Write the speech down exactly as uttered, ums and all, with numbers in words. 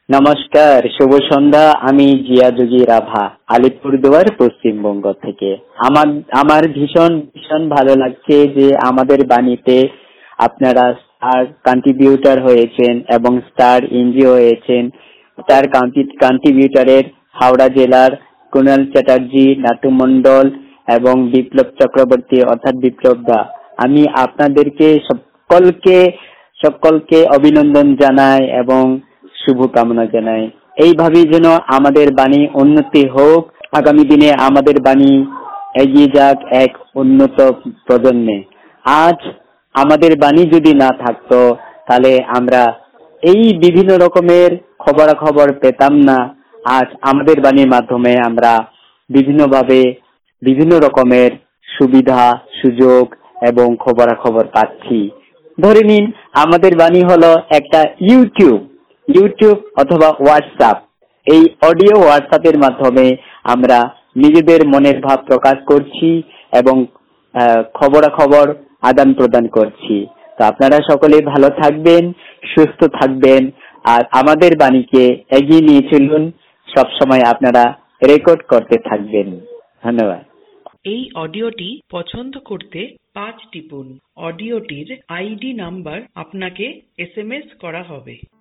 নমস্কার, শুভ সন্ধ্যা। আমি জিয়াদুগি রাভা, আলিপুরদুয়ার, পশ্চিমবঙ্গ থেকে। আমার আমার ভীষণ ভীষণ ভালো লাগছে যে আমাদের বাণীতে আপনারা স্টার কন্ট্রিবিউটর হয়েছেন এবং স্টার এনজিও হয়েছেন। স্টার কন্ট্রিবিউটরের হাওড়া জেলার কুণাল চ্যাটার্জি, নাটু মণ্ডল এবং বিপ্লব চক্রবর্তী অর্থাৎ বিপ্লব দা। আমি আপনাদেরকে সকলকে সকলকে অভিনন্দন জানাই এবং শুভকামনা জানাই। এইভাবেই যেন আমাদের বাণী উন্নতি হোক, আগামী দিনে আমাদের বাণী এগিয়ে যাক এক উন্নত প্রজন্মে। আজ আমাদের বাণী যদি না থাকতো তাহলে আমরা এই বিভিন্ন রকমের খবরাখবর পেতাম না। আজ আমাদের বাণীর মাধ্যমে আমরা বিভিন্নভাবে বিভিন্ন রকমের সুবিধা সুযোগ এবং খবরাখবর পাচ্ছি। ধরে নিন আমাদের বাণী হলো একটা ইউটিউব ইউটিউব অথবা হোয়াটসঅ্যাপ। এই অডিও হোয়াটসঅ্যাপের মাধ্যমে আমরা নিজেদের মনের ভাব প্রকাশ করছি এবং খবরাখবর আদান প্রদান করছি। তো আপনারা সকলে ভালো থাকবেন, সুস্থ থাকবেন আর আমাদের বাণীকে এগিয়ে নিয়ে চলুন। সবসময় আপনারা রেকর্ড করতে থাকবেন। ধন্যবাদ। এই অডিওটি পছন্দ করতে পাঁচ টিপুন। অডিওটির আইডি নাম্বার আপনাকে এস এম এস করা হবে।